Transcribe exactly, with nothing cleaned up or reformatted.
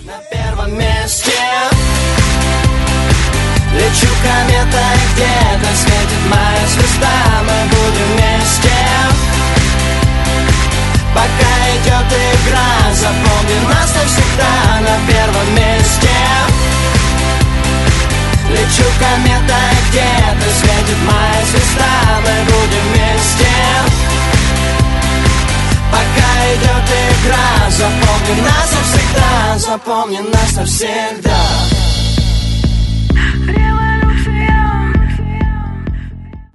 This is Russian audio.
На первом месте лечу кометой, где-то светит моя звезда. Мы будем вместе, пока идет игра. Запомни нас навсегда. На первом месте лечу кометой, где-то светит моя звезда. Мы будем вместе, пока идет игра. Запомни нас навсегда, запомни нас навсегда.